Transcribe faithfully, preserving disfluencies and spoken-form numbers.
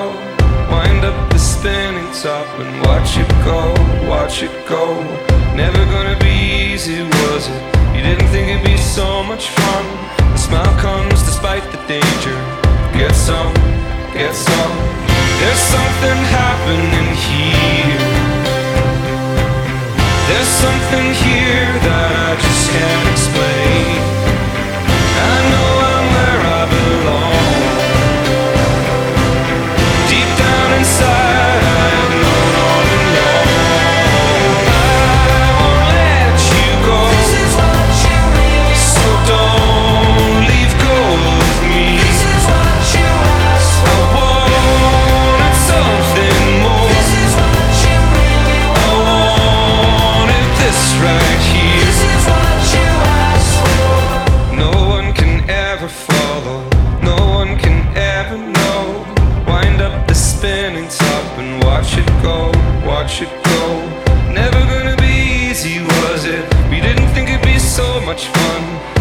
go. Wind up the spinning top and watch it go, watch it go. Never gonna be easy, was it? You didn't think it'd be so much fun. The smile comes despite the danger. Get some, get some. There's something happening here. There's something here that I just can't explain. I know I'm where I belong. Deep down inside I have known all along. I won't let you go. This is what you really So don't leave go of me. This is what you asked I for. wanted something more. This is what you really I wanted this right here. This is what you asked for. No one can ever follow, no one can ever know. Wind up the spinning top and watch it go, watch it go. Never gonna be easy, was it? We didn't think it'd be so much fun.